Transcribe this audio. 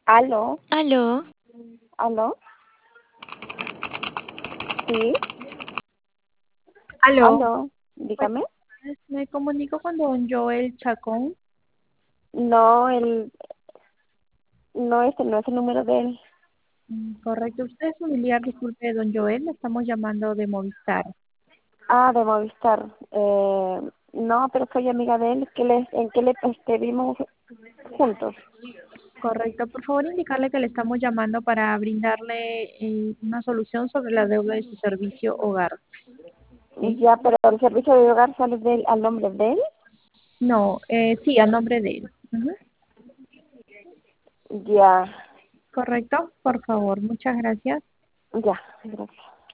Aló, Aló, aló, sí, aló. aló, Buenas dígame. tardes, me comunico con don Joel Chacón. No, no, este no es el número de él. Correcto, usted es familiar, disculpe, de don Joel, le estamos llamando de Movistar. Ah, de Movistar. No, pero soy amiga de él. ¿En qué le vimos juntos? Correcto, por favor indicarle que le estamos llamando para brindarle una solución sobre la deuda de su servicio hogar. ¿Sí? Ya, pero el servicio de hogar sale al nombre de él. No, sí, a nombre de él. Ujú. Ya, Correcto, por favor, muchas gracias. ya, gracias.